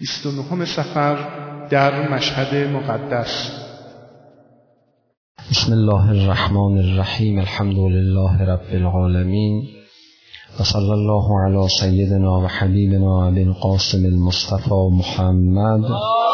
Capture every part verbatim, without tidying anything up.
بیست و نهم صفر در مشهد مقدس. بسم الله الرحمن الرحیم. الحمد لله رب العالمین و صلی الله علی سیدنا و حبیبنا ابی القاسم المصطفى محمد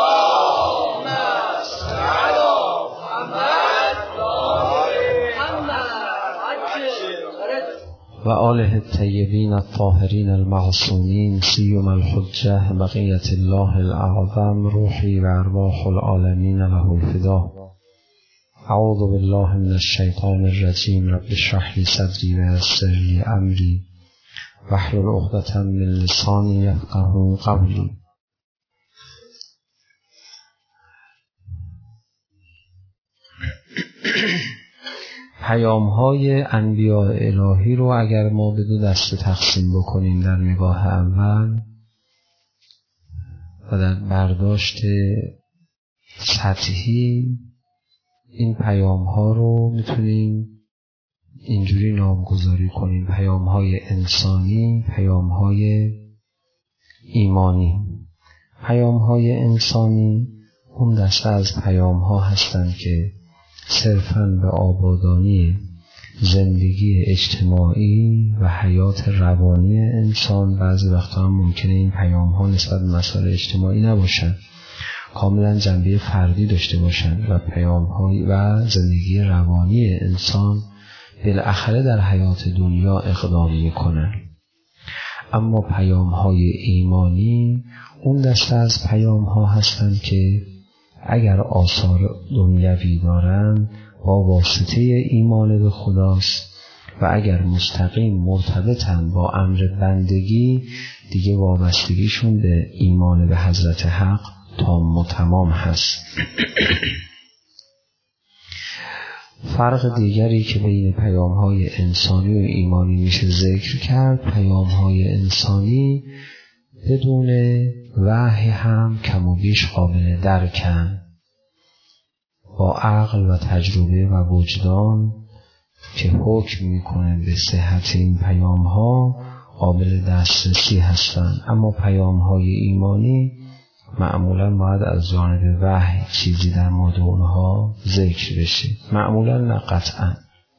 و آله الطیبین الطاهرین المعصومین سیما الحجة بقیة الله الاعظم روحی و ارواح العالمین له الفدا. اعوذ بالله من الشیطان الرجیم. رب اشرح لی صدری و یسر لی امری واحلل عقدة من لسانی یفقهوا قولی. پیام‌های انبیاء الهی رو اگر ما به دو دسته تقسیم بکنیم، در نگاه اول و در برداشت سطحی، این پیام‌ها رو میتونیم اینجوری نامگذاری کنیم: پیام‌های انسانی، پیام‌های ایمانی. پیام‌های انسانی اون دسته از پیام‌ها هستند که صرفاً به آبادانی زندگی اجتماعی و حیات روانی انسان. بعضی وقتا هم ممکنه این پیام‌ها نسبت به مسائل اجتماعی نباشن، کاملاً جنبه فردی داشته باشن و پیام‌های و زندگی روانی انسان بالاخره در حیات دنیا اقدام می‌کنن. اما پیام‌های ایمانی اون دسته از پیام‌ها هستند که اگر آثار دنیوی دارند با واسطه ایمان به خداست و اگر مستقیم مرتبطن با امر بندگی، دیگه وابستگیشون به ایمان به حضرت حق تام و تمام هست. فرق دیگری که بین پیام‌های انسانی و ایمانی میشه ذکر کرد: پیام‌های انسانی بدون وحی هم کم و بیش قابل درکن، با عقل و تجربه و وجدان که حکم میکنه به صحت این پیام‌ها قابل دسترسی هستند. اما پیام‌های ایمانی معمولاً باید از جانب وحی چیزی در مورد اونها ذکر بشه، معمولاً نه قطعاً.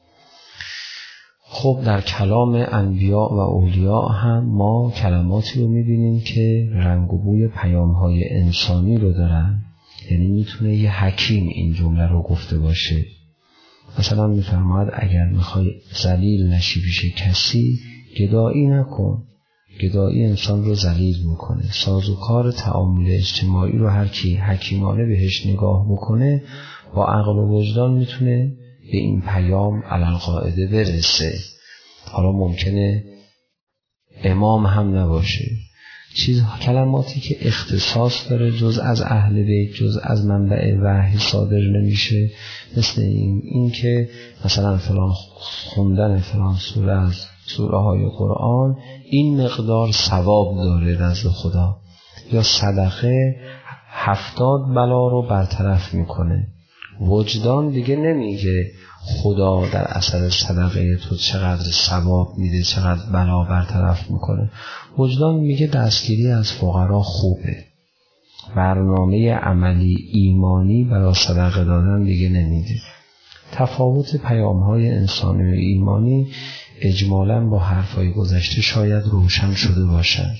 خب در کلام انبیاء و اولیاء هم ما کلماتی رو میبینیم که رنگ و بوی پیام‌های انسانی رو دارن. یعنی میتونه یه حکیم این جمله رو گفته باشه. مثلا میفرماید اگر میخوای ذلیل نشی پیش کسی، گدایی نکن. گدایی انسان رو ذلیل میکنه. سازوکار تعامل اجتماعی رو هر کی حکیمانه بهش نگاه بکنه، با عقل و وجدان میتونه به این پیام علالقاعده برسه. حالا ممکنه امام هم نباشه، چیز کلماتی که اختصاص داره، جز از اهل بیت، جز از منبع وحی صادر نمیشه، مثل این این که مثلا فلان خوندن فلان سوره از سوره های قرآن این مقدار ثواب داره نزد خدا، یا صدقه هفتاد بلا رو برطرف میکنه. وجدان دیگه نمیگه خدا در اثر صدقه تو چقدر ثواب میده، چقدر بلا برطرف میکنه. وجدان میگه دستگیری از فقرا خوبه. برنامه عملی ایمانی برای صدقه دادن دیگه نمیده. تفاوت پیام‌های انسانی و ایمانی اجمالاً با حرفای گذشته شاید روشن شده باشد.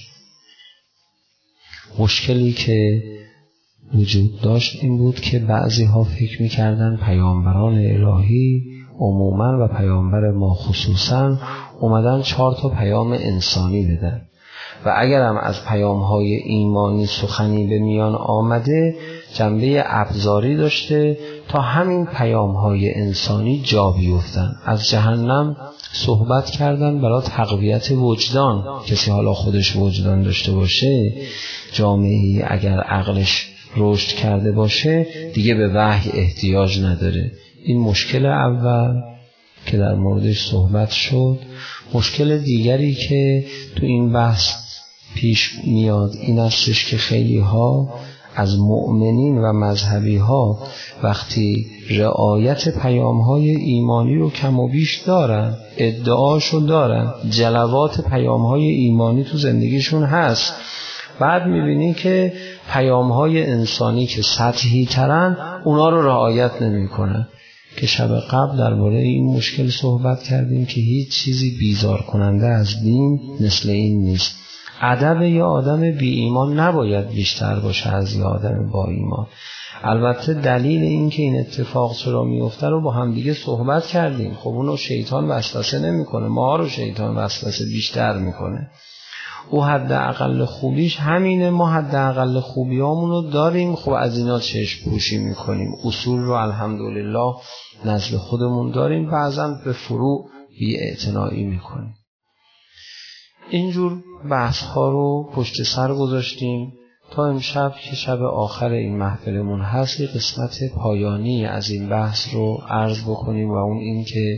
مشکلی که وجود داشت این بود که بعضی ها فکر می‌کردن پیامبران الهی عموماً و پیامبر ما خصوصاً اومدن چهار تا پیام انسانی بدن و اگر هم از پیام‌های ایمانی سخنی به میان آمده جنبه ابزاری داشته تا همین پیام‌های انسانی جا بیفتن. از جهنم صحبت کردن برای تقویت وجدان. کسی حالا خودش وجدان داشته باشه، جامعه‌ای اگر عقلش رشد کرده باشه، دیگه به وحی احتیاج نداره. این مشکل اول که در موردش صحبت شد. مشکل دیگری که تو این بحث پیش میاد این استش که خیلی ها از مؤمنین و مذهبی ها وقتی رعایت پیام های ایمانی رو کم و بیش دارن، ادعاشو دارن، جلوات پیام های ایمانی تو زندگیشون هست، بعد میبینی که پیام‌های انسانی که سطحی ترن اونا رو رعایت نمی‌کنن. که شب قبل درباره این مشکل صحبت کردیم که هیچ چیزی بیزار کننده از دین مثل این نیست. ادب یا آدم بی ایمان نباید بیشتر باشه از یا آدم با ایمان. البته دلیل این که این اتفاق چرا میفته رو با هم دیگه صحبت کردیم. خب اونو شیطان وسوسه نمیکنه، ما رو شیطان وسوسه بیشتر میکنه. او حداقل خوبیش همینه، ما حداقل خوبیامونو داریم. خب از اینا چشم پوشی میکنیم، اصول رو الحمدلله نزد خودمون داریم، بعضا به فروع بی‌اعتنایی میکنیم. اینجور بحث ها رو پشت سر گذاشتیم تا امشب که شب آخر این محفلمون هست یه قسمت پایانی از این بحث رو عرض بکنیم و اون این که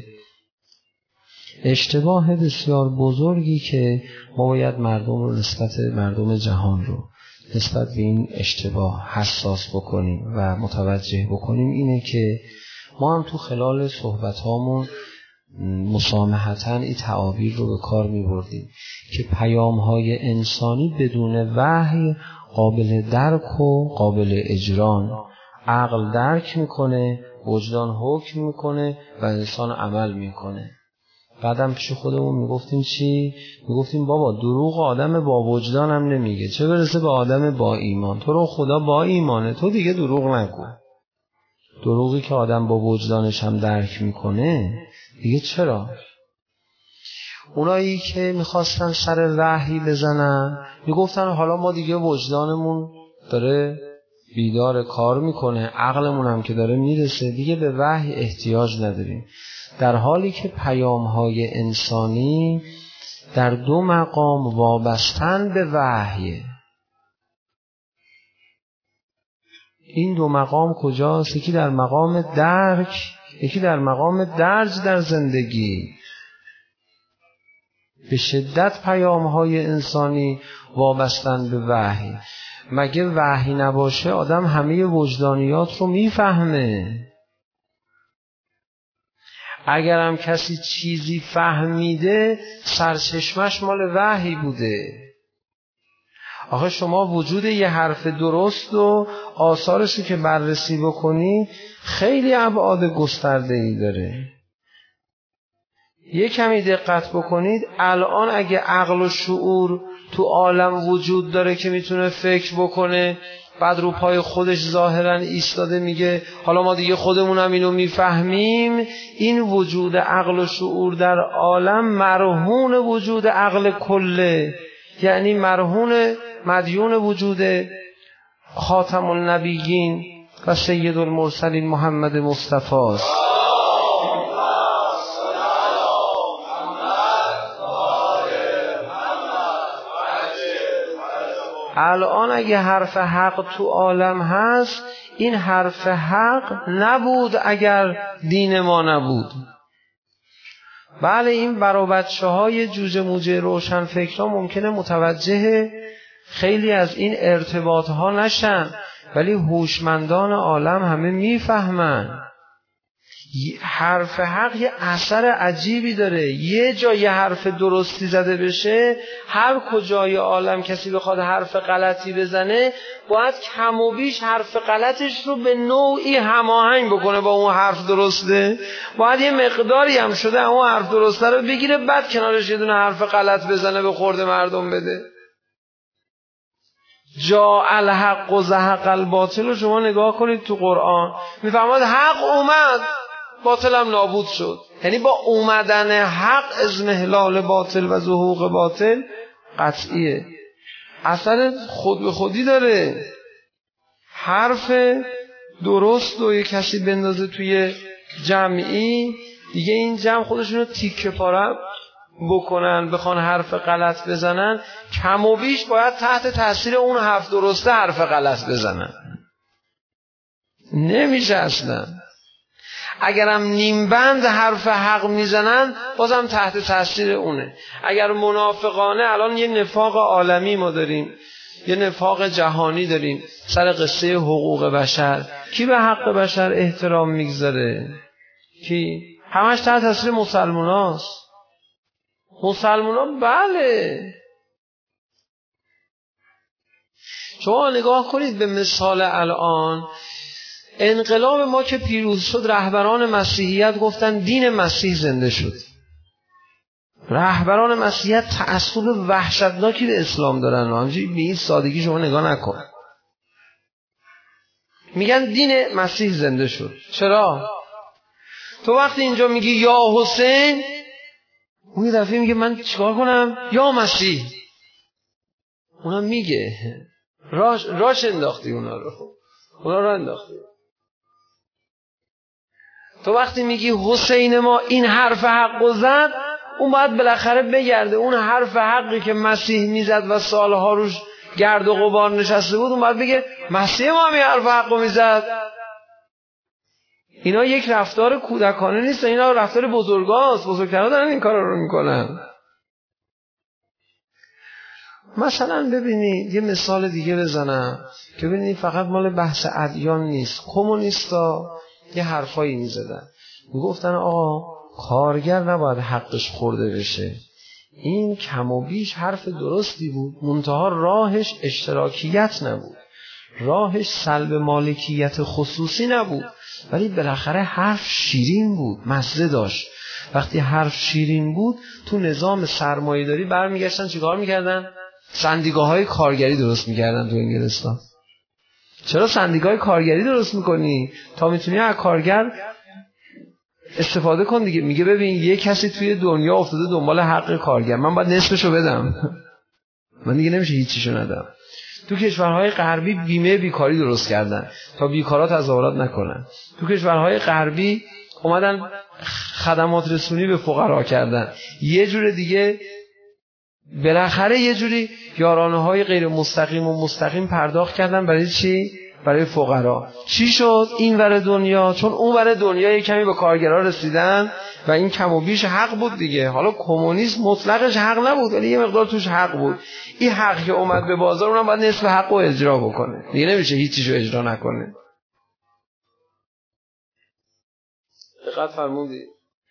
اشتباه بسیار بزرگی که ما باید مردم رو نسبت مردم جهان رو نسبت به این اشتباه حساس بکنیم و متوجه بکنیم اینه که ما هم تو خلال صحبت هامون مسامحتاً این تعابیر رو به کار می بردیم که پیام های انسانی بدون وحی قابل درک و قابل اجران. عقل درک میکنه، وجدان حکم میکنه و انسان عمل میکنه. بعدم پیش خودمون میگفتیم چی؟ میگفتیم بابا دروغ آدم با وجدان هم نمیگه، چه برسه به آدم با ایمان. تو رو خدا با ایمانه، تو دیگه دروغ نگو. دروغی که آدم با وجدانش هم درک میکنه دیگه چرا؟ اونایی که میخواستن سر وحی بزنن میگفتن حالا ما دیگه وجدانمون داره بیدار کار میکنه، عقلمون هم که داره میرسه، دیگه به وحی احتیاج نداریم. در حالی که پیام‌های انسانی در دو مقام وابستن به وحی. این دو مقام کجاست؟ یکی در مقام درک، یکی در مقام درج در زندگی. به شدت پیام‌های انسانی وابستن به وحی. مگه وحی نباشه آدم همه وجدانیات رو میفهمه؟ اگرم کسی چیزی فهمیده سرچشمش مال وحی بوده. آخه شما وجود یه حرف درست و آثارشو که بررسی بکنی خیلی ابعاد گسترده‌ای داره. یه کمی دقت بکنید، الان اگه عقل و شعور تو عالم وجود داره که میتونه فکر بکنه، بعد رو پای خودش ظاهرا ایستاده میگه حالا ما دیگه خودمون هم اینو میفهمیم، این وجود عقل و شعور در عالم مرهون وجود عقل کله، یعنی مرهون مدیون وجود خاتم النبیین و سید المرسلین محمد مصطفی است. الان اگه حرف حق تو عالم هست، این حرف حق نبود اگر دین ما نبود. بله این برا بچه های جوجه موجه روشن فکرها ممکنه متوجه خیلی از این ارتباط ها نشن، ولی هوشمندان عالم همه میفهمن. حرف حق یه اثر عجیبی داره. یه جای حرف درستی زده بشه، هر کجای عالم کسی بخواد حرف غلطی بزنه باید کم و بیش حرف غلطش رو به نوعی هماهنگ بکنه با اون حرف درسته. باید یه مقداری هم شده اون حرف درسته رو بگیره، بعد کنارش یه دونه حرف غلط بزنه به خورد مردم بده. جا الحق و زهق الباطل رو شما نگاه کنید تو قرآن، میفهمید حق اومد باطل هم نابود شد. یعنی با اومدن حق اضمحلال باطل و ظهوق باطل قطعیه، اثر خود به خودی داره. حرف درست و یک کسی بندازه توی جمعی، دیگه این جمع خودشونو تیکه پاره بکنن، بخوان حرف غلط بزنن، کم و بیش باید تحت تاثیر اون حرف درسته حرف غلط بزنن. نمیشه اصلا. اگرم نیم بند حرف حق میزنن بازم تحت تاثیر اونه. اگر منافقانه، الان یه نفاق عالمی ما داریم، یه نفاق جهانی داریم سر قصه حقوق بشر. کی به حق بشر احترام میگذاره؟ کی؟ همش تحت تاثیر مسلمان هاست. مسلمان ها بله شما نگاه کنید به مثال الان انقلاب ما که پیروز شد، رهبران مسیحیت گفتن دین مسیح زنده شد. رهبران مسیحیت تعصب وحشتناکی به اسلام دارن، همینجوری به این سادگی شما نگاه نکن. میگن دین مسیح زنده شد. چرا؟ تو وقتی اینجا میگی یا حسین، اون یه دفعه میگه من چیکار کنم؟ یا مسیح. اونم میگه راش, راش انداختی اونا رو، اونا رو انداختی. تو وقتی میگی حسین ما این حرف حق زد، اون باید بالاخره بگرده اون حرف حقی که مسیح میزد و سالها روش گرد و غبار نشسته بود، اون باید بگه مسیح ما هم این حرف حق میزد. اینا یک رفتار کودکانه نیست، اینا رفتار بزرگاست. بزرگترها دارن این کارا رو میکنن. مثلا ببینید یه مثال دیگه بزنم که ببینید فقط مال بحث ادیان نیست. کمونیستا یه حرفایی میزدن، میگفتن آقا کارگر نباید حقش خورده بشه. این کم و بیش حرف درستی بود، منتها راهش اشتراکیت نبود، راهش سلب مالکیت خصوصی نبود، ولی بالاخره حرف شیرین بود، مزه داشت. وقتی حرف شیرین بود تو نظام سرمایه‌داری برمیگشتن چیکار میکردن؟ سندیکاهای کارگری درست میکردن تو انگلستان. چرا سندیکای کارگری درست میکنی؟ تا میتونی از کارگر استفاده کن دیگه. میگه ببین یه کسی توی دنیا افتاده دنبال حق کارگر، من باید نصفشو بدم، من دیگه نمیشه هیچیشو ندم. تو کشورهای غربی بیمه بیکاری درست کردن تا بیکارا تظاهرات نکنن. تو کشورهای غربی اومدن خدمات رسونی به فقرا کردن. یه جور دیگه بالاخره یه جوری یارانه‌های غیر مستقیم و مستقیم پرداخت کردن. برای چی؟ برای فقرا. چی شد این ور دنیا؟ چون اون ور دنیا یه کمی به کارگرها رسیدن و این کم و بیش حق بود دیگه. حالا کمونیسم مطلقش حق نبود ولی یه مقدار توش حق بود. این حق که اومد به بازار اونم باید نصف حق رو اجرا بکنه دیگه، نمیشه هیچیشو اجرا نکنه. دقت فرمودید؟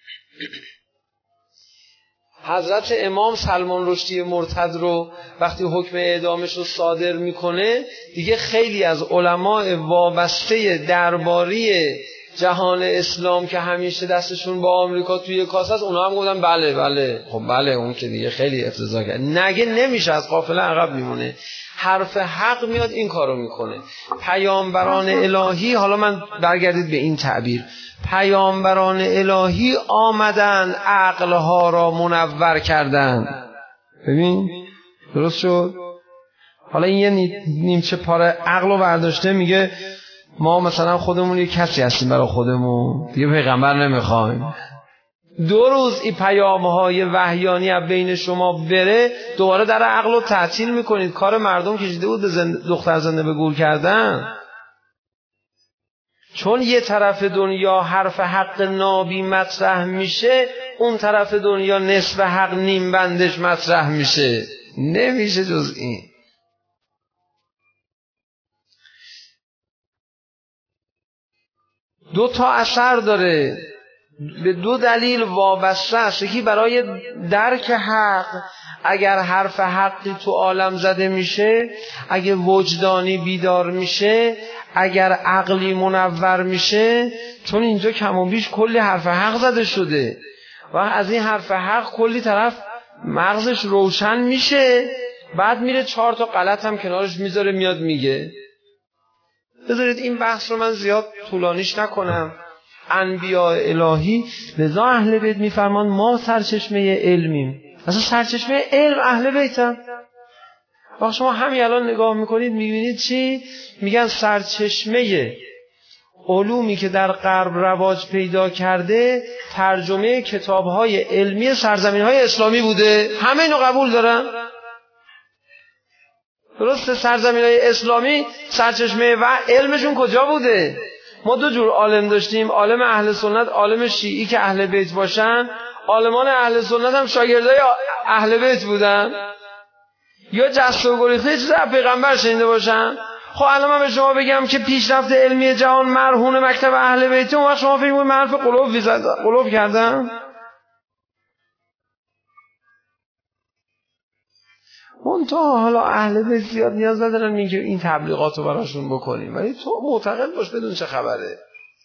حضرت امام سلمان رشدی مرتضی رو وقتی حکم اعدامش رو صادر میکنه، دیگه خیلی از علماء وابسته درباری جهان اسلام که همیشه دستشون با آمریکا توی کاسه است، اونا هم گفتن بله بله. خب بله اون که دیگه خیلی افتضاح کرد، نگه نمیشه، از قافله عقب میمونه. حرف حق میاد این کارو میکنه. پیامبران الهی، حالا من برگردید به این تعبیر، پیامبران الهی آمدن عقلها را منور کردن. ببین درست شد؟ حالا این یه نیمچه پاره عقل رو برداشته، میگه ما مثلا خودمون یه کسی هستیم برای خودمون، دیگه پیغمبر نمیخوایم. دو روز این پیام‌های وحیانی از بین شما بره، دوباره در عقل رو تعطیل میکنید. کار مردم کشیده بود به زند... دختر زنده به گور کردن. چون یه طرف دنیا حرف حق نابی مطرح میشه، اون طرف دنیا نصف حق نیم بندش مطرح میشه. نمیشه جز این. دو تا اثر داره، به دو دلیل وابسته است. یکی برای درک حق، اگر حرف حقی تو عالم زده میشه، اگر وجدانی بیدار میشه، اگر عقلی منور میشه، چون اینجا کم و بیش کلی حرف حق زده شده و از این حرف حق کلی طرف مغزش روشن میشه، بعد میره چهار تا غلط هم کنارش میذاره میاد میگه. بذارید این بحث رو من زیاد طولانیش نکنم. انبیاء الهی، لذا اهل بیت میفرمان ما سرچشمه علمیم. اصلا سرچشمه علم اهل بیتن. وقتی شما همین الان نگاه میکنید میبینید چی؟ میگن سرچشمه علومی که در غرب رواج پیدا کرده ترجمه کتابهای علمی سرزمینهای اسلامی بوده. همه اینو قبول دارن. درسته؟ سرزمینهای اسلامی سرچشمه و علمشون کجا بوده؟ ما دو جور عالم داشتیم، عالم اهل سنت، عالم شیعی که اهل بیت باشن. عالمان اهل سنت هم شاگردای اهل بیت بودن، یا جست و گریخته چیز از پیغمبر شنیده باشن. خب الان من به شما بگم که پیشرفت علمی جهان مرهون مکتب اهل بیت، اون وقت شما فکر می‌کنید من حرف قلوب زدم، قلوب کردم؟ منتها حالا اهل بیت زیاد نیاز ندارن اینکه این تبلیغات رو براشون بکنیم، ولی تو معتقد باش بدون چه خبره.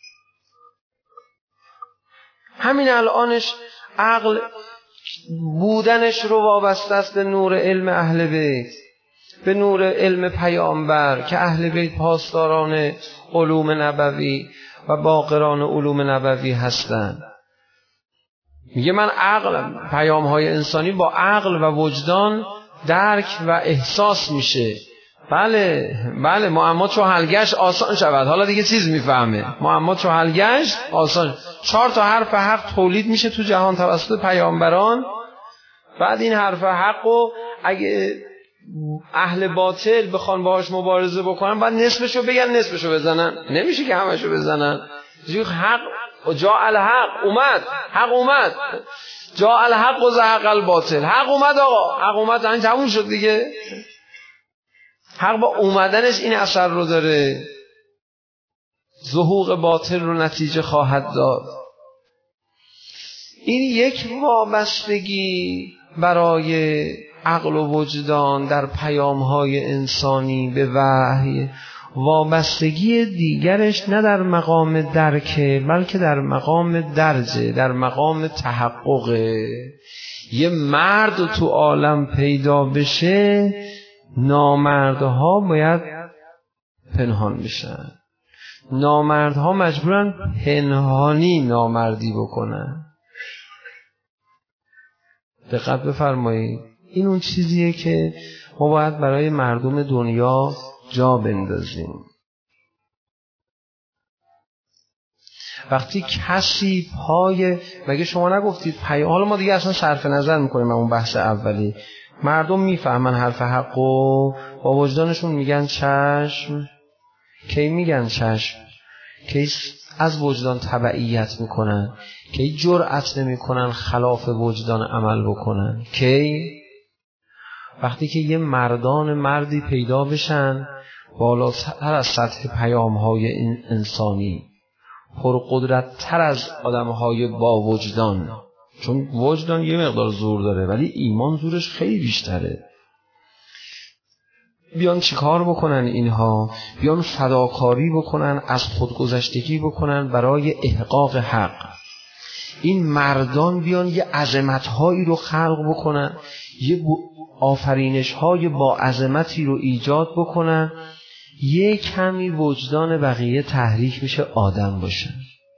همین الانش عقل بودنش رو وابسته است به نور علم اهل بیت، به نور علم پیامبر که اهل بیت پاسداران علوم نبوی و باقران علوم نبوی هستند. میگه من عقل، پیام های انسانی با عقل و وجدان درک و احساس میشه. بله بله معما چو حل گشت آسان شود. حالا دیگه چیز میفهمه، معما چو حل گشت آسان. چهار تا حرف حق تولید میشه تو جهان توسط پیامبران. بعد این حرف حقو اگه اهل باطل بخوان باهاش مبارزه بکنن بعد نصفشو بگن نصفشو بزنن، نمیشه که همشو بزنن. حق جا الحق اومد، حق اومد، جا الحق و زهق الباطل. حق اومد آقا، حق اومد، همین تموم شد دیگه. حق با اومدنش این اثر رو داره، ظهور باطل رو نتیجه خواهد داد. این یک وابستگی برای عقل و وجدان در پیام‌های انسانی به وحی. وابستگی دیگرش نه در مقام درکه بلکه در مقام درجه، در مقام تحققه. یه مرد تو عالم پیدا بشه، نامردها باید پنهان بشن. نامردها مجبورن پنهانی نامردی بکنن. دقت بفرمایید، این اون چیزیه که ما باید برای مردم دنیا جا بندازیم. وقتی کسی پای، مگه شما نگفتید پای، حالا ما دیگه اصلا صرف نظر میکنیم اون بحث اولی. مردم میفهمن حرف حقو، با وجدانشون میگن چشم. کی میگن چشم؟ کی از وجدان تبعیت میکنن، کی جرأت نمیکنن خلاف وجدان عمل بکنن. کی؟ وقتی که یه مردان مردی پیدا بشن بالاتر از سطح پیام‌های این انسانی، پرقدرت تر از آدم‌های با وجدان. چون وجدان یه مقدار زور داره ولی ایمان زورش خیلی بیشتره. بیان چیکار بکنن اینها؟ بیان فداکاری بکنن، از خودگذشتگی بکنن برای احقاق حق. این مردان بیان یه عظمت‌هایی رو خلق بکنن، یه آفرینش‌های با عظمتی رو ایجاد بکنن. یه کمی وجدان بقیه تحریک میشه آدم باشن.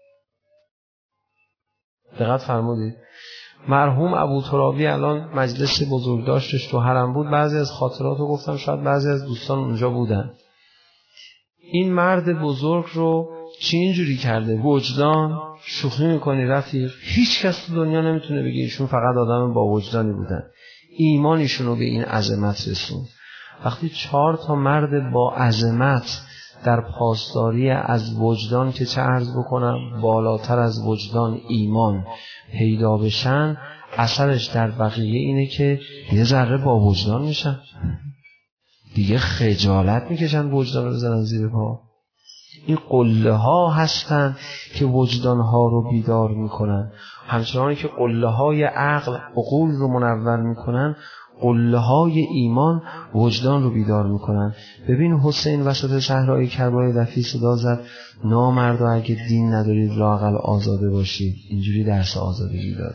دقت فرمودید؟ مرحوم ابو ترابی الان مجلس بزرگ داشتش تو حرم بود، بعضی از خاطراتو گفتم، شاید بعضی از دوستان اونجا بودن. این مرد بزرگ رو چی اینجوری کرده؟ وجدان. شوخی میکنی رفیق؟ هیچ کس تو دنیا نمیتونه بگه ایشون فقط آدم با وجدانی بودن. ایمانشون رو به این عظمت رسون. وقتی چهار تا مرد با عظمت در پاسداری از وجدان که چه عرض بکنم بالاتر از وجدان ایمان پیدا بشن، اثرش در بقیه اینه که یه ذره با وجدان میشن دیگه، خجالت میکشن وجدان رو بزنن زیر پا. این قله ها هستن که وجدان ها رو بیدار میکنن. همچنانی که قله های عقل عقول رو منور میکنن، قله های ایمان وجدان رو بیدار میکنن. ببین حسین وسط صحرای کربلای دفی صدا زد نامردا اگه دین ندارید لااقل آزاده باشید. اینجوری درس آزادگی داد.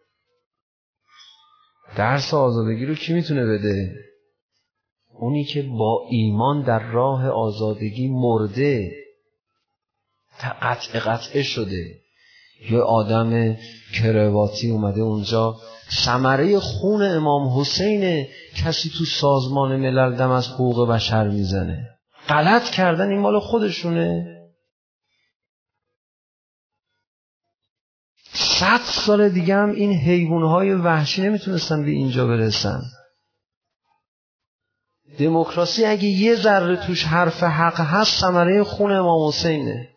درس آزادگی رو کی میتونه بده؟ اونی که با ایمان در راه آزادگی مرده، قطع قطعه شده. یه آدم کرواتی اومده اونجا، ثمره خون امام حسین، کسی تو سازمان ملل دم از حقوق بشر میزنه. غلط کردن، این مال خودشونه. صد سال دیگه هم این حیوانهای وحشی نمیتونستن به اینجا برسن. دموکراسی اگه یه ذره توش حرف حق هست، ثمره خون امام حسینه.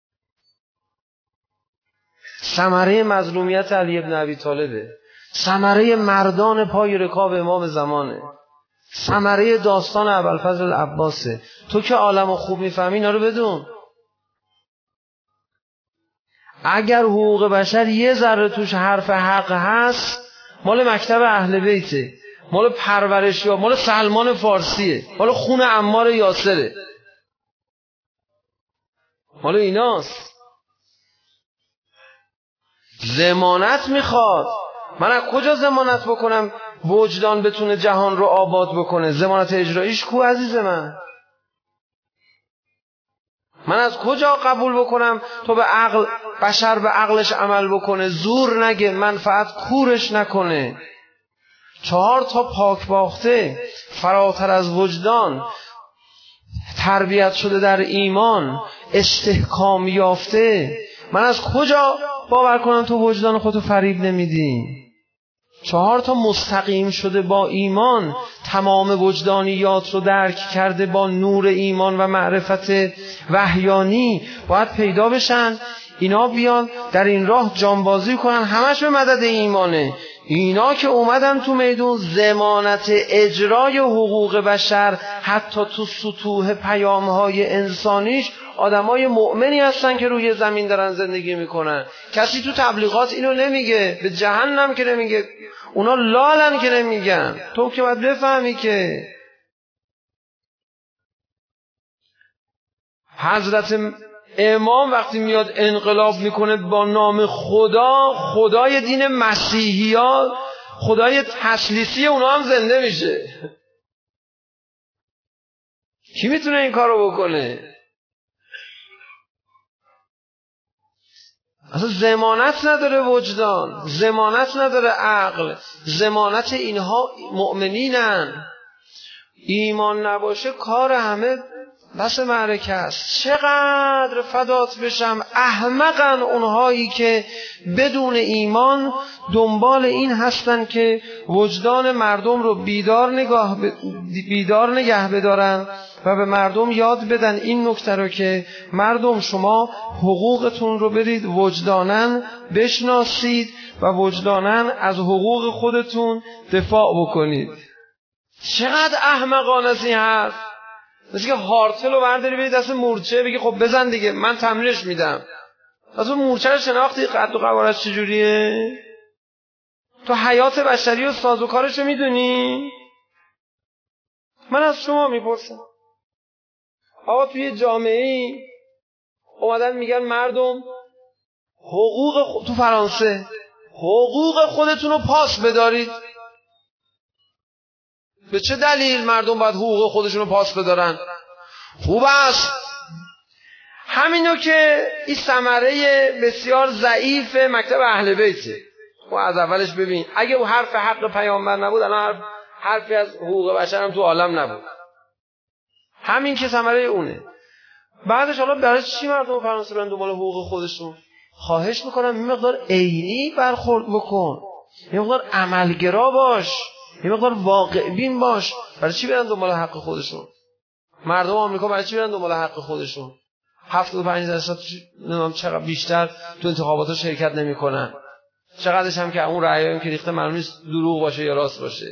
ثمره مظلومیت علی ابن ابی طالبه. ثمره مردان پای رکاب امام زمانه. ثمره داستان ابوالفضل عباسه. تو که عالمو خوب میفهمی اینا رو بدون. اگر حقوق بشر یه ذره توش حرف حق هست، مال مکتب اهل بیته. مال پرورشی ها، مال سلمان فارسیه، مال خون عمار یاسره، مال ایناست. ضمانت میخواد. من از کجا ضمانت بکنم وجدان بتونه جهان رو آباد بکنه؟ ضمانت اجراییش کو عزیز من؟ من از کجا قبول بکنم تو به عقل، بشر به عقلش عمل بکنه، زور نگه، منفعت کورش نکنه؟ چهار تا پاک باخته فراتر از وجدان، تربیت شده در ایمان، استحکام یافته، من از کجا باور کنم تو وجدان خودتو فریب نمیدی؟ چهار تا مستقیم شده با ایمان، تمام وجدانیات رو درک کرده با نور ایمان و معرفت وحیانی، باید پیدا بشن. اینا بیان در این راه جانبازی کنن، همش به مدد ایمانه. اینا که اومدن تو میدون، ضمانت اجرای حقوق بشر حتی تو سطوح پیام‌های انسانیش، آدمای مؤمنی هستن که روی زمین دارن زندگی میکنن. کسی تو تبلیغات اینو نمیگه، به جهنم که نمیگه، اونا لالن که نمیگن. تو که باید بفهمی که حضرت امام وقتی میاد انقلاب میکنه با نام خدا، خدای دین مسیحیات، خدای تثلیثی اونا هم زنده میشه. کی میتونه این کارو بکنه؟ اصلا ضمانت نداره وجدان، ضمانت نداره عقل، ضمانت اینها مؤمنینن. ایمان نباشه کار همه بس معرکه است. چقدر فدات بشم احمقن اونهایی که بدون ایمان دنبال این هستن که وجدان مردم رو بیدار نگاه ب... بیدار نگه بدارن و به مردم یاد بدن این نکته رو که مردم شما حقوقتون رو برید وجدانن بشناسید و وجدانن از حقوق خودتون دفاع بکنید. چقدر احمقانه است این حرف. مثل که هارتل رو برداری بدید دست مورچه بگی خب بزن دیگه من تمرینش میدم. از اون مورچه رو شناختی قد و قوارش چجوریه؟ تو حیات بشری و سازوکارش رو میدونی؟ من از شما میپرسم آقا توی جامعه‌ای اومدن میگن مردم حقوق خ... تو فرانسه حقوق خودتون رو پاس بدارید. به چه دلیل مردم باید حقوق خودشون رو پاس بدارن؟ خوب است. همینو که این ثمره بسیار ضعیف مکتب اهل بیته. خب از اولش ببین اگه اون حرف حق پیامبر نبود الان حرف حرفی از حقوق بشر هم تو عالم نبود. همین که ثمره اونه. بعدش حالا برای چی مردم فرانسه برن دنبال حقوق خودشون؟ خواهش میکنم این مقدار عینی برخورد بکن، این مقدار عملگرا باش، این مقدار واقع بین باش. برای چی برن دنبال حق خودشون؟ مردم آمریکا برای چی برن دنبال حق خودشون؟ هفتاد و پنج درصد نمیدونم چقدر بیشتر تو انتخابات شرکت نمیکنن. چقدرش هم که اون رأیایی که ریخته معلوم نیست دروغ باشه یا راست باشه.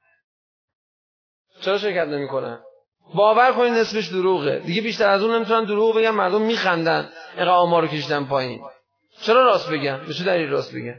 چرا شرکت نمیکنن؟ باور کنید نصفش دروغه. دیگه بیشتر از اون نمیتونن دروغ بگن، مردم میخندن. اینقدر آمارو کشیدن پایین. چرا راست بگن؟ به چه دلیل راست بگن؟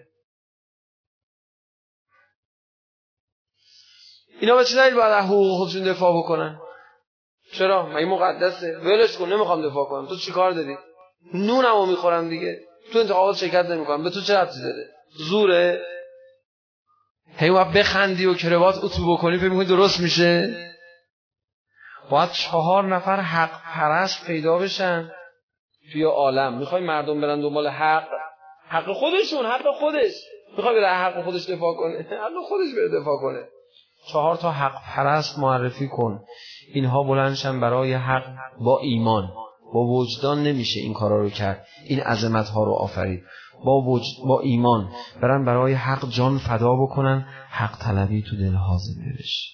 اینا به چه دلیل باید از حقوق خودشون دفاع بکنن؟ چرا؟ مگه مقدسه؟ ولش کن نمیخوام دفاع کنم. تو چیکار داری؟ نونمو میخورم دیگه. تو انتخابات شرکت نمیکنم. به تو چه ربطی داره؟ زوره؟ هی وقت بخندی و کروات اتو بکنی فکر می‌کنی درست میشه؟ باید چهار نفر حق پرست پیدا بشن توی عالم. میخوای مردم برن دنبال حق، حق خودشون، حق خودش. میخوای بره حق خودش دفاع کنه، حق خودش بره دفاع کنه. چهار تا حق پرست معرفی کن. اینها بلندشن برای حق با ایمان. با وجدان نمیشه این کارا رو کرد، این عظمت ها رو آفرید. با وجد، با ایمان برن برای حق جان فدا بکنن. حق طلبی تو دلها زنده بشه.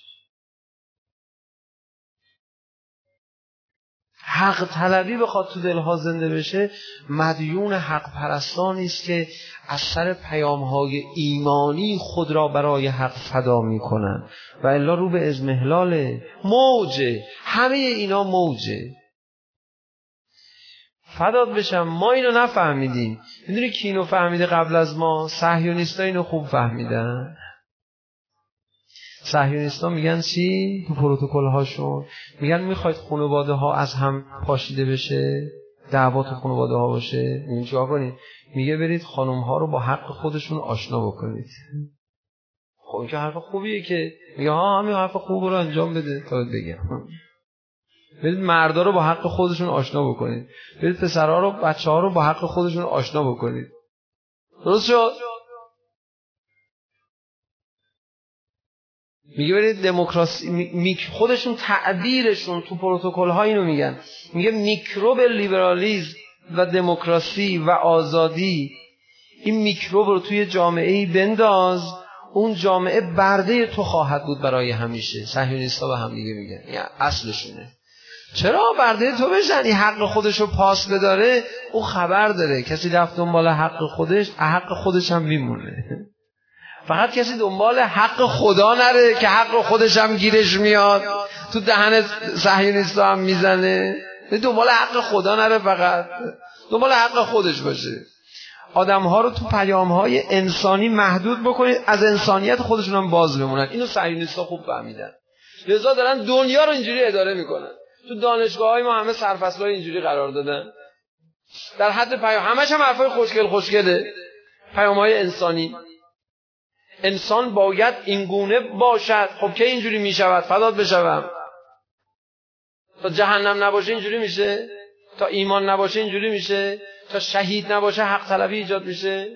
حق طلبی بخواد تو دلها زنده بشه، مدیون حق پرستانی است که از سر پیام‌های ایمانی خود را برای حق فدا می‌کنند و الا رو به اضمحلال موجه. همه اینا موجه. فدات بشم ما اینو نفهمیدیم. میدونی کی اینو فهمیده قبل از ما؟ صهیونیست‌ها اینو خوب فهمیدن. صهیونیست‌ها میگن چی تو پروتکل هاشون؟ میگن میخواید خانواده ها از هم پاشیده بشه، دعوا تو خانواده ها باشه، این چیکار کنید؟ میگه برید خانم ها رو با حق خودشون آشنا بکنید. خب این که حرف خوبیه که میگه ها همین حرف خوب رو انجام بده تا بگم. برید مردا رو با حق خودشون آشنا بکنید، برید پسرها رو بچه‌ها رو با حق خودشون آشنا بکنید. درست شد؟ میگه برید دموکراسی می... خودشون تعبیرشون تو پروتکل ها اینو میگن، میگه میکروب لیبرالیسم و دموکراسی و آزادی، این میکروب رو توی جامعه‌ای بنداز، اون جامعه برده تو خواهد بود برای همیشه. صهیونیست‌ها به هم دیگه میگن یعنی اصلشونه. چرا برده تو بشن؟ این حق خودشو پاس بداره، او خبر داره کسی رفت دنبال حق خودش، حق خودش هم میمونه. فقط کسی دنبال حق خدا نره که حق خودش هم گیرش میاد، تو دهن صهیونیستا هم میزنه. دنبال حق خدا نره، فقط دنبال حق خودش باشه. آدم‌ها رو تو پیام‌های انسانی محدود بکنید، از انسانیت خودشون هم باز بمونن. اینو صهیونیستا خوب فهمیدن، لذا دارن دنیا رو اینجوری اداره میکنن. تو دانشگاه‌های ما همه سرفصل‌های اینجوری قرار دادن، در حد پیام همش هم حرفای خوشگل خوشگله، پیام‌های انسانی. انسان باید اینگونه باشد. خب که اینجوری میشود؟ فدات بشوم. تا جهنم نباشه اینجوری میشه؟ تا ایمان نباشه اینجوری میشه؟ تا شهید نباشه حق طلبی ایجاد میشه؟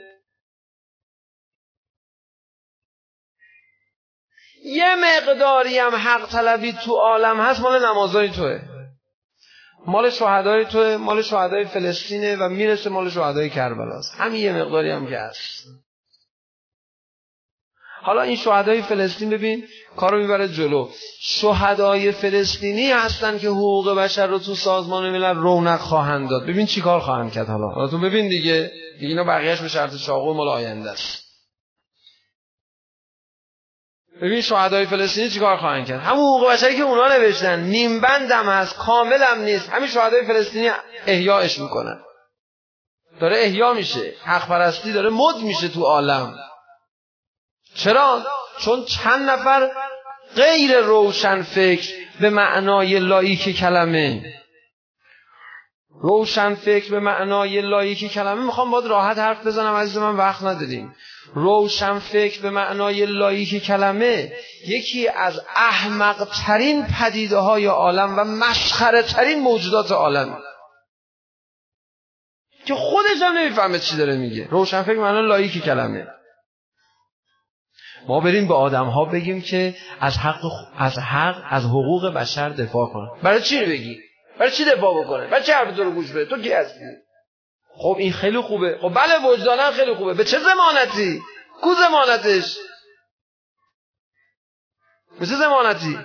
یه مقداری هم حق طلبی تو عالم هست، مال نمازای توه، مال شهدای توه، مال شهدای فلسطینه و میرسه مال شهدای کربلاست. همین یه مقداری هم که هست. حالا این شهدای فلسطین ببین کارو میبره جلو. شهدای فلسطینی هستن که حقوق بشر رو تو سازمان ملل رونق خواهند داد. ببین چی کار خواهند کرد. حالا حالا تو ببین دیگه دیگه اینا بقیه‌اش به شرط چاقو مال آینده است. ببین شهدای فلسطینی چی کار خواهند کرد. همون حقوق بشری که اونا نوشتن، نیم بندم هست، کاملم نیست، همین شهدای فلسطینی احیاش میکنن. داره احیا میشه، حق پرستی داره مد میشه تو عالم. چرا؟ چون چند نفر غیر روشن فکر به معنای لاییک کلمه، روشن فکر به معنای لاییک کلمه، میخوام باید راحت حرف بزنم عزیز من، وقت نداریم. روشن فکر به معنای لاییک کلمه یکی از احمق ترین پدیده های عالم و مسخره ترین موجودات عالم که خودش هم نمیفهمه چی داره میگه. روشن فکر به معنای لاییک کلمه. ما بریم به آدم ها بگیم که از حق از حق از حقوق بشر دفاع کنن. برای چی رو بگی؟ برای چی دفاع بکنه؟ برای چی حرف تو رو گوش بده؟ تو کی هستی؟ خب این خیلی خوبه. خب بله وجدانا خیلی خوبه. به چه ضمانتی؟ کو ضمانتش؟ به چه ضمانتی؟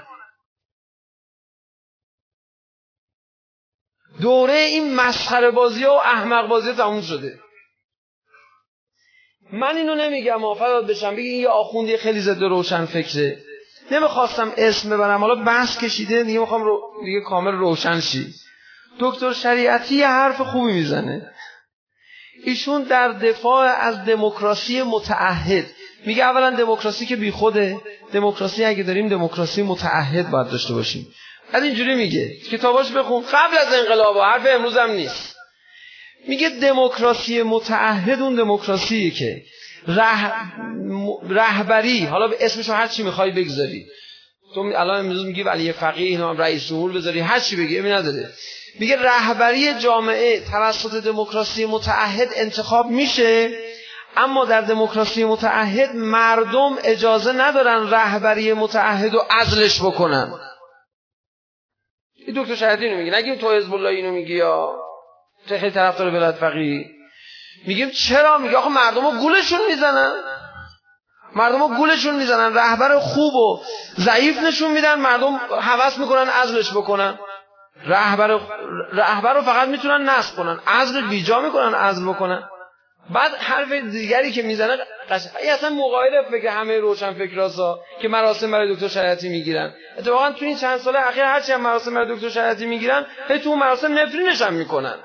دوره این مسخره بازی و احمق بازی تموم شده. من اینو نمیگم آفراد بشم بگی یه آخوندی خیلی ضد روشن فکره، نمیخواستم اسم ببرم، حالا بحث کشیده دیگه میخوام رو... دیگه کامل روشن شی. دکتر شریعتی یه حرف خوبی میزنه. ایشون در دفاع از دموکراسی متعهد میگه اولا دموکراسی که بی خوده، دموکراسی اگه داریم دموکراسی متعهد باید داشته باشیم. بعد اینجوری میگه کتاباش بخون، قبل از انقلاب، حرف امروز هم نیست. میگه دموکراسی متعهد اون دموکراسیه که ره... رهبری، حالا به اسمشو هر چی میخوای بگذاری، تو الان امروز میگی ولی فقیه، رئیس جمهور بذاری، هر چی بگی امی نداره. میگه رهبری جامعه توسط دموکراسی متعهد انتخاب میشه، اما در دموکراسی متعهد مردم اجازه ندارن رهبری متعهد رو عزلش بکنن. این دکتر شریعتی اینو میگه، نگیم تو حزب الله اینو میگی یا تو خیلی طرفدار ولایت فقیه. میگیم چرا؟ میگه آخه مردمو گولشون میزنن، مردمو گولشون میزنن، رهبر خوب و ضعیف نشون میدن، مردم هوس میکنن عزلش بکنن. رهبر رهبر رو فقط میتونن نصب کنن، عزل بیجا میکنن، عزل بکنن. بعد حرف دیگری که میزنه قشنگ اصلا مقایل فکر همه روشن فکراسا که مراسم برای دکتر شریعتی میگیرن. اتفاقا تو این چند سال اخیر هرچی هم مراسم برای دکتر شریعتی میگیرن، هی تو اون مراسم نفرینش هم میکنن.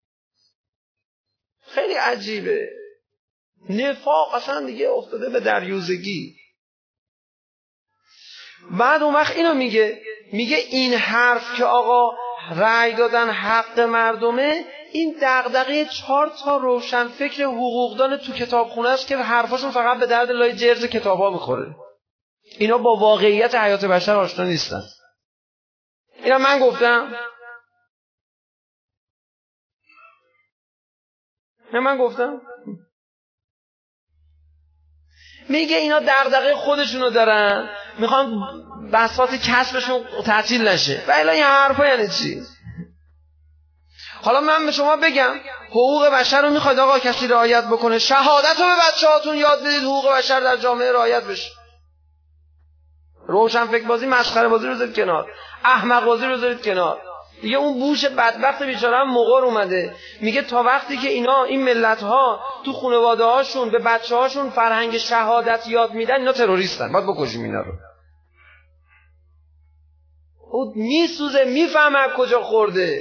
خیلی عجیبه. نفاق اصلا دیگه افتاده به دریوزگی. بعد اون وقت اینو میگه میگه این حرف که آقا رأی دادن حق مردمه، این دغدغه چهار تا روشنفکر حقوقدان تو کتابخونه است که حرفاشون فقط به درد لای جرز کتابا میخوره. اینا با واقعیت حیات بشر آشنا نیستن. اینا من گفتم نه من گفتم میگه اینا دغدغه خودشونو دارن، میخوان بساط کسبشون تعطیل نشه. و الا این حرفا یعنی چی؟ حالا من به شما بگم حقوق بشر رو میخواید آقا کسی رعایت بکنه، شهادت رو به بچه هاتون یاد بدید حقوق بشر در جامعه رعایت بشه. روشن فکر بازی مسخره بازی رو بذارید کنار، احمق بازی رو بذارید کنار. دیگه اون بوش بدبخت بیچاره هم مغر اومده میگه تا وقتی که اینا این ملت ها تو خانواده هاشون به بچه هاشون فرهنگ شهادت یاد میدن اینا تروریستن، باید بکشیم اینا رو. او میسوزه، میفهمه کجا خورده.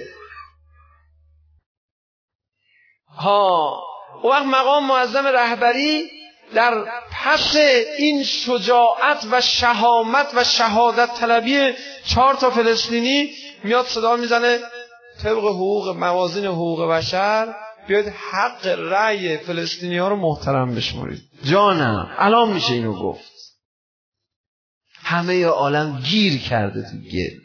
ها اون وقت مقام معظم رهبری در پس این شجاعت و شهامت و شهادت طلبی چهار تا فلسطینی میاد صدا میزنه طبق حقوق موازین حقوق بشر بیاید حق رأی فلسطینی ها رو محترم بشمارید. جانم الان میشه اینو گفت. همه عالم گیر کرده تو گل.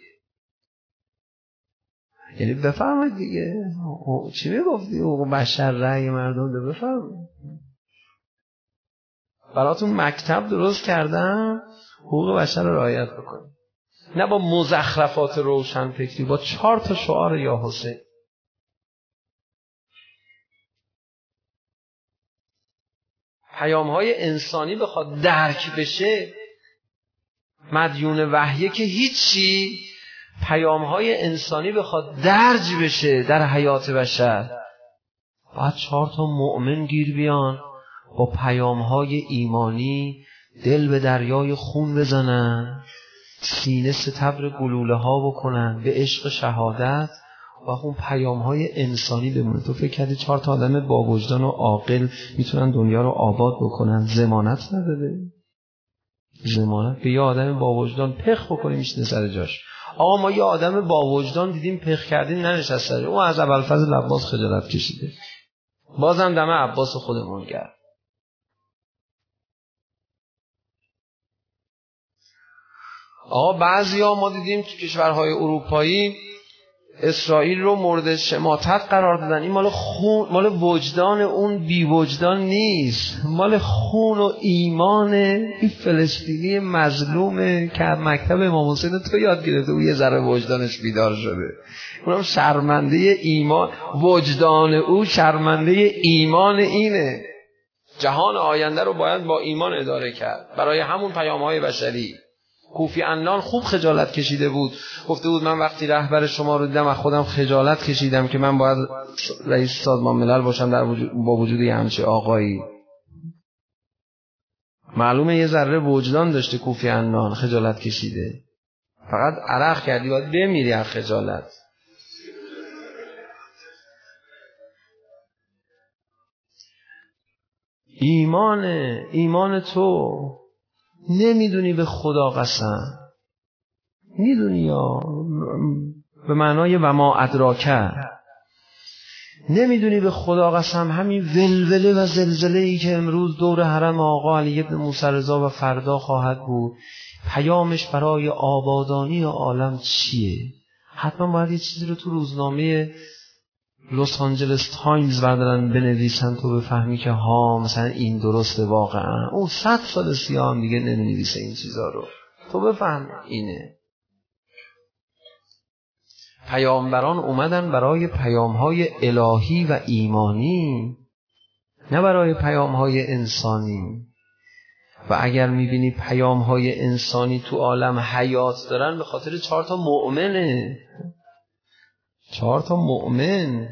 یعنی بفرمایید دیگه چی میگفتی حقوق بشر رأی مردم ده بفرمایید. براتون مکتب درست کردم حقوق بشر رو رعایت بکنید، نه با مزخرفات روشن فکری، با چهار تا شعار یا حسین. پیام‌های انسانی بخواد درک بشه مدیون وحیه که هیچی، پیام‌های انسانی بخواد درج بشه در حیات بشر باید چهار تا مؤمن گیر بیان با پیام‌های ایمانی دل به دریای خون بزنن، سینه ستبر گلوله ها بکنن به عشق شهادت و اون پیام‌های انسانی بمونه. تو فکر کردی چهار تا آدم با وجدان و عاقل میتونن دنیا رو آباد بکنن؟ ضمانت نداره. ضمانت به یه آدم با وجدان پخ بکنی میشینه سر جاش. آقا ما یه آدم با وجدان دیدیم پخ کردیم ننشسته، اون از ابوالفضل عباس خجالت کشیده، بازم دم عباس خودمون کرد. آقا بعضیا ما دیدیم تو کشورهای اروپایی اسرائیل رو مورد شماتت قرار دادن. این مال خون، مال وجدان اون بی وجدان نیست، مال خون و ایمان این فلسطینی مظلومه که مکتب امام حسین تو یاد گرفته و یه ذره وجدانش بیدار شده. اونم شرمنده ایمان، وجدان او شرمنده ایمان اینه. جهان آینده رو باید با ایمان اداره کرد. برای همون پیام‌های بشری کوفی عنان خوب خجالت کشیده بود، گفته بود من وقتی رهبر شما رو دیدم از خودم خجالت کشیدم که من باید رئیس سازمان ملل باشم در وجود با وجود یه همچه آقایی. معلومه یه ذره وجدان داشته کوفی عنان، خجالت کشیده. فقط عرق کردی باید بمیری از خجالت. ایمان ایمان تو نمیدونی به خدا قسم، میدونی یا به معنای و ما ادراکه، نمیدونی به خدا قسم همین ولوله و زلزله ای که امروز دور حرم آقا علی بن موسی رضا و فردا خواهد بود پیامش برای آبادانی عالم چیه؟ حتما باید یه چیزی رو تو روزنامه لس آنجلس تایمز بردارن بنویسن تو بفهمی که ها مثلا این درسته واقعا. اون صد سال سیاه هم دیگه ننویسه این چیزا رو، تو بفهم اینه. پیامبران اومدن برای پیام‌های الهی و ایمانی، نه برای پیام‌های انسانی. و اگر می‌بینی پیام‌های انسانی تو عالم حیات دارن به خاطر چهار تا مؤمنه. چهار تا مؤمن.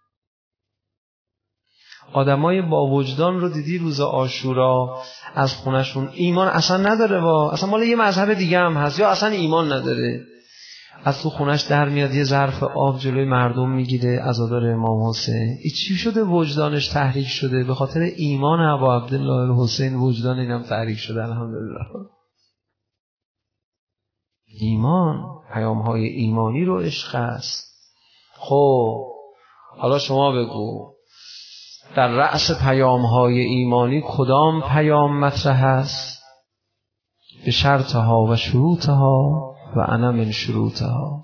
آدمای با وجدان رو دیدی روز عاشورا از خونشون ایمان اصلا نداره، با اصلا مال یه مذهب دیگه هم هست یا اصلا ایمان نداره، از تو خونش در میاد یه ظرف آب جلوی مردم میگیره عزادار امام حسین. این چی شده وجدانش تحریک شده؟ به خاطر ایمان ابا عبدالله الحسین وجدان اینم تحریک شده. الحمدلله. ایمان، پیام های ایمانی رو عشق است. خب حالا شما بگو در رأس پیام های ایمانی کدام پیام مطرح است؟ به شرطها و شروطها و انا من شروطها.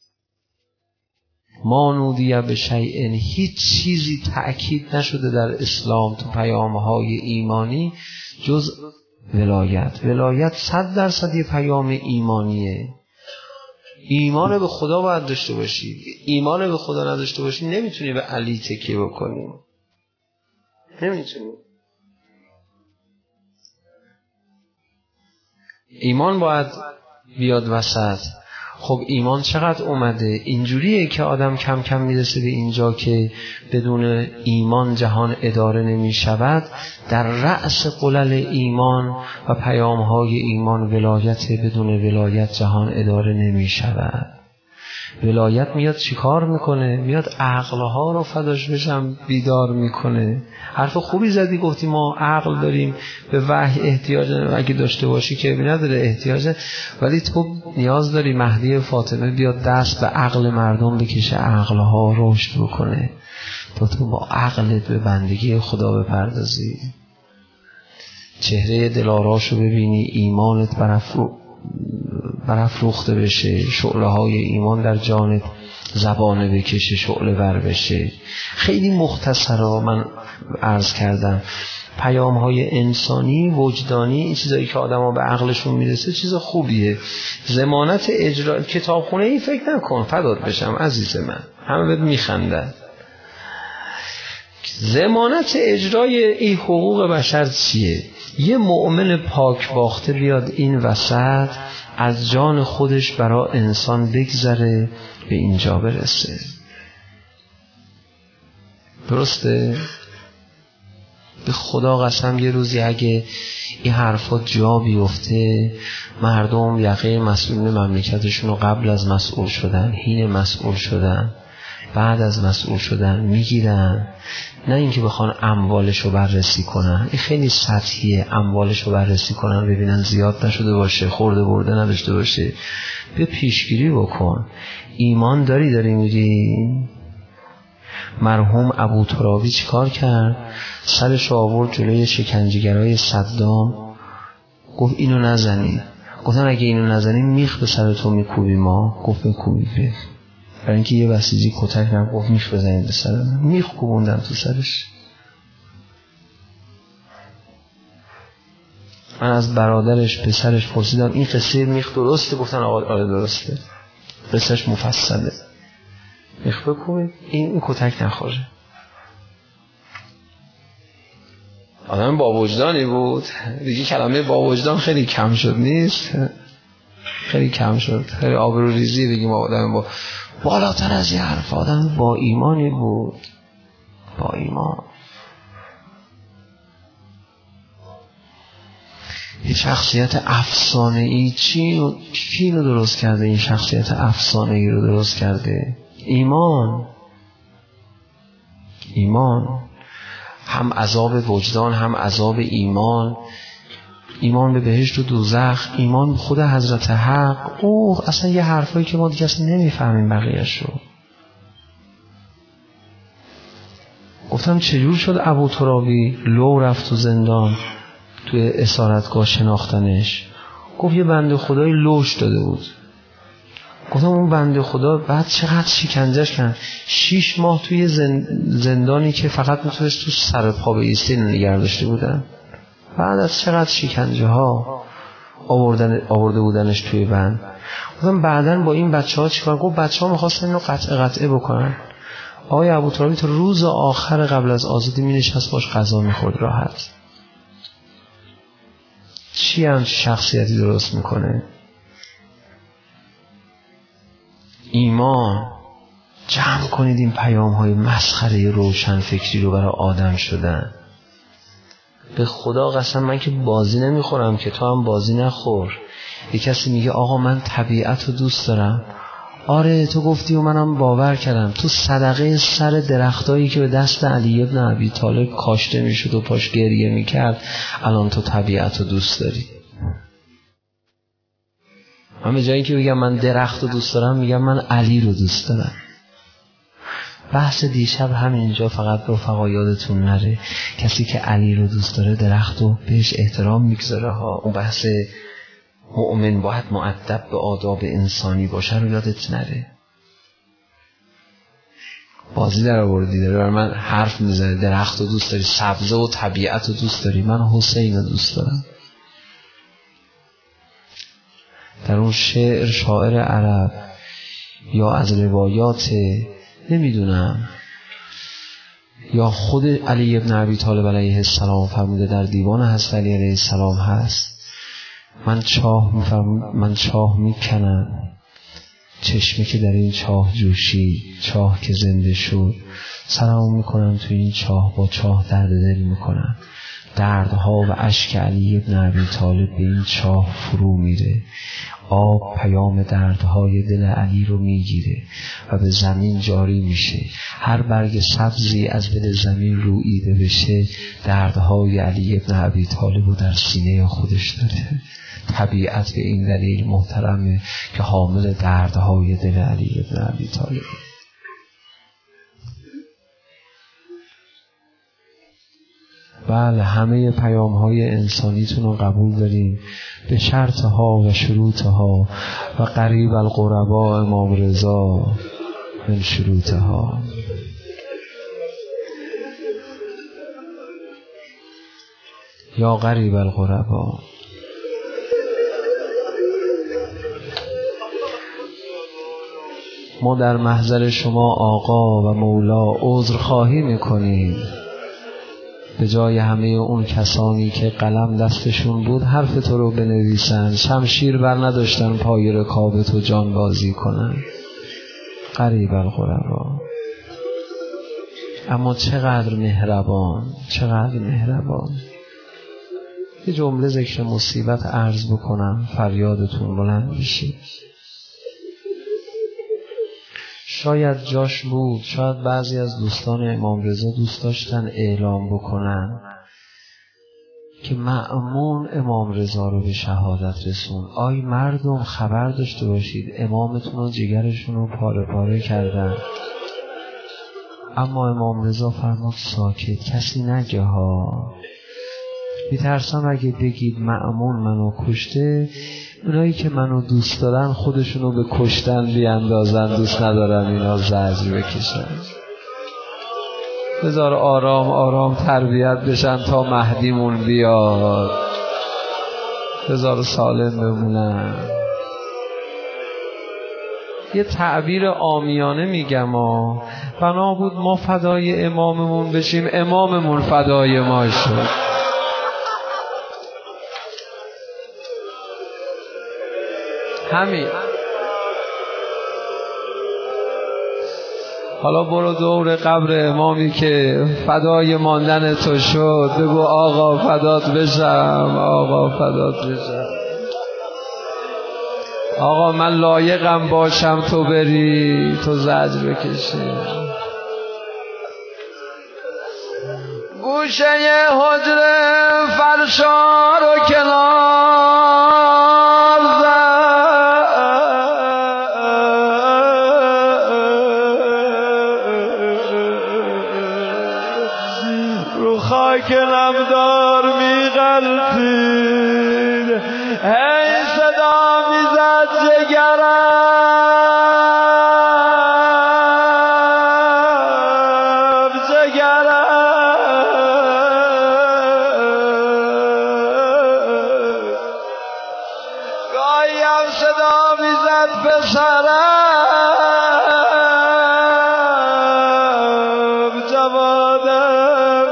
ما نودیه به شیء، هیچ چیزی تأکید نشده در اسلام تو پیام های ایمانی جز ولایت. ولایت صد درصد یه پیام ایمانیه. ایمان به خدا باید داشته باشی. ایمان به خدا نداشته باشی نمیتونی به علی تکیه بکنی، نمیتونی. ایمان باید بیاد وسط. خب ایمان چقدر اومده؟ اینجوریه که آدم کم کم میرسه به اینجا که بدون ایمان جهان اداره نمی شود. در رأس قلل ایمان و پیامهای ایمان ولایت، بدون ولایت جهان اداره نمی شود. ولایت میاد چی کار میکنه؟ میاد عقلها رو فداش بشم بیدار میکنه. حرف خوبی زدی، گفتی ما عقل داریم، به وحی احتیاج نداریم. اگه داشته باشی که نداره احتیاج، ولی تو نیاز داری مهدی فاطمه بیاد دست به عقل مردم بکشه، عقلها رشد بکنه تا تو با عقلت به بندگی خدا بپردازی، چهره دلاراشو ببینی، ایمانت برافرو برافروخته بشه، شعله های ایمان در جانت زبانه بکشه، شعله ور بشه. خیلی مختصرا من عرض کردم پیام های انسانی وجدانی، این چیزایی که آدم ها به عقلشون میرسه چیز خوبیه. ضمانت اجرا کتابخونه ای فکر نکن، فدات بشم عزیز من، همه بهت میخندن. ضمانت اجرای این حقوق بشر چیه؟ یه مؤمن پاک باخته بیاد این وسط، از جان خودش برای انسان بگذره به اینجا برسه. درسته؟ به خدا قسم یه روزی اگه این حرفات جا بیفته، مردم یقه مسئولین مملکتشون رو قبل از مسئول شدن، حین مسئول شدن، بعد از مسئول شدن میگیرن، نه اینکه بخوان اموالش رو بررسی کنن. این خیلی سطحیه، اموالش رو بررسی کنن ببینن زیاد نشده باشه، خورده برده نداشته باشه. به پیشگیری بکن. ایمان داری داری میری. مرحوم ابو ترابی چی کار کرد؟ سرش آورد جلوی شکنجهگرای صدام، گفت اینو نزنی. گفتن اگه اینو نزنی میخ به سر تو میکوبی. ما گفت میکوبی به، برای اینکه یه بسیجی کتک نم، گفت میخ بزنید به سر من. میخ کوبوندن تو سرش. من از برادرش پسرش پرسیدم این قصه میخ درسته؟ گفتن آقا آره درسته، قصهش مفصله. میخ بکوبید این, این کتک نخوره. آدم با وجدانی بود دیگه. کلمه با وجدان خیلی کم شد، نیست؟ خیلی کم شد، خیلی آبرو ریزی بگیم آدم با بالاتر از یه حرف. آدم با ایمانی بود، با ایمان. یه شخصیت افسانه ای چی چی اینو درست کرده؟ این شخصیت افسانه ای رو درست کرده ایمان. ایمان هم عذاب وجدان، هم عذاب ایمان. ایمان به بهشت و دوزخ، ایمان به خود حضرت حق. اوه اصلا یه حرفایی که ما دیگه اصلا نمیفهمیم بقیه‌اش رو. گفتم چجور شد ابو ترابی لو رفت تو زندان، توی اسارتگاه شناختنش؟ گفت یه بنده خدای لوش داده بود. گفتم اون بنده خدا بعد چقدر شکنجهش کردن. شیش ماه توی زندانی که فقط میتونست تو سر پا بایسته نگه داشته بودن. بعد از چقدر شکنجه ها آوردن آورده بودنش توی بند. گفتم بعدن با این بچه ها چیکار؟ گفت بچه ها میخواستن اینو قطعه قطعه بکنن. آقای ابو ترابی تا روز آخر قبل از آزادی می نشست باش غذا میخورد راحت. چی هم شخصیتی درست میکنه؟ ایمان. جمع کنید این پیام های مسخره روشن فکری رو برای آدم شدن. به خدا قسم من که بازی نمیخورم که تو هم بازی نخور. یه کسی میگه آقا من طبیعت رو دوست دارم. آره تو گفتی و منم باور کردم. تو صدقه سر درختایی که به دست علی ابن ابی طالب کاشته میشد و پاش گریه میکرد، الان تو طبیعت رو دوست داری. من به جای اینکه بگم من درخت رو دوست دارم میگم من علی رو دوست دارم. بحث دیشب همینجا فقط رفقا یادتون نره، کسی که علی رو دوست داره درخت رو بهش احترام میگذاره ها. اون بحث مؤمن باید مؤدب به آداب انسانی باشه رو یادت نره. بازی در آوردی داره بر من حرف میزنه درخت رو دوست داری، سبزه و طبیعت رو دوست داری، من حسین رو دوست دارم. در اون شعر شاعر عرب یا از روایات نمیدونم یا خود علی ابن ابی طالب علیه السلام فرموده در دیوان حضرت علی علیه السلام هست من چاه میفرم من چاه میکنم چشمه که در این چاه جوشی، چاه که زنده شد، سلام میکنم تو این چاه، با چاه درد دل میکنم. دردها و اشک علی ابن ابی طالب به این چاه فرو میره، آب پیام دردهای دل علی رو میگیره و به زمین جاری میشه. هر برگ سبزی از دل زمین روییده بشه دردهای علی ابن ابی طالب رو در سینه خودش داره. طبیعت به این دلیل محترمه که حامل دردهای دل علی ابن ابی طالب. بله همه پیام های انسانیتون رو قبول داریم به شرط ها و شروط ها و قریب القربا امام رضا من شروط ها. یا قریب القربا، ما در محضر شما آقا و مولا عذر خواهی میکنیم به جای همه اون کسانی که قلم دستشون بود حرف تو رو بنویسن، شمشیر بر نداشتن پای رکاب تو جان بازی کنن. قریب القربا، اما چقدر مهربان، چقدر مهربان. یه جمله ذکر مصیبت عرض بکنم فریادتون بلند بشه. شاید جاش بود، شاید بعضی از دوستان امام رضا دوست داشتن اعلام بکنن که مأمون امام رضا رو به شهادت رسون. آی مردم خبر داشته باشید امامتون رو جگرشون رو پاره پاره کردن. اما امام رضا فرمود ساکت، کسی نگه ها. میترسم اگه بگید مأمون منو کشته، اونایی که منو دوست دارن خودشونو به کشتن بیاندازن، دوست ندارن اینا زجر بکشن. بذار آرام آرام تربیت بشن تا مهدیمون بیاد، بذار سالم بمونن. یه تعبیر عامیانه میگم ها، بنا بود ما فدای اماممون بشیم، اماممون فدای ما شد. همین. حالا برو دور قبر امامی که فدای ماندن تو شد، بگو آقا فدات بشم، آقا فدات بشم، آقا من لایقم باشم تو بری، تو زجر بکشی. گوشه حجره فرشا رو کنار زد، رو خاک نمدار میغلطید، هی صدا میزد جگرم جگرم، گاهی هم صدا میزد پسرم جوادم.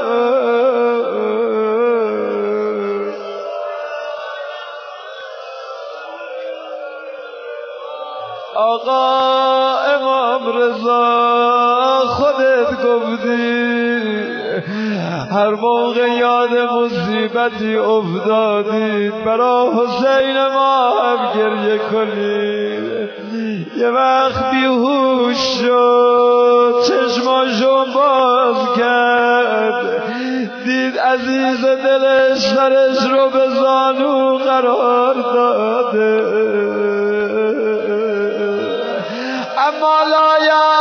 آقا امام رضا خودت گفتی هر موقع یاد مصیبتی افتادید برای حسین ما هم گریه کنید. یه وقت بیهوش شد، چشماشو باز کرد، دید عزیز دلش سرش رو به زانو قرار داده. یا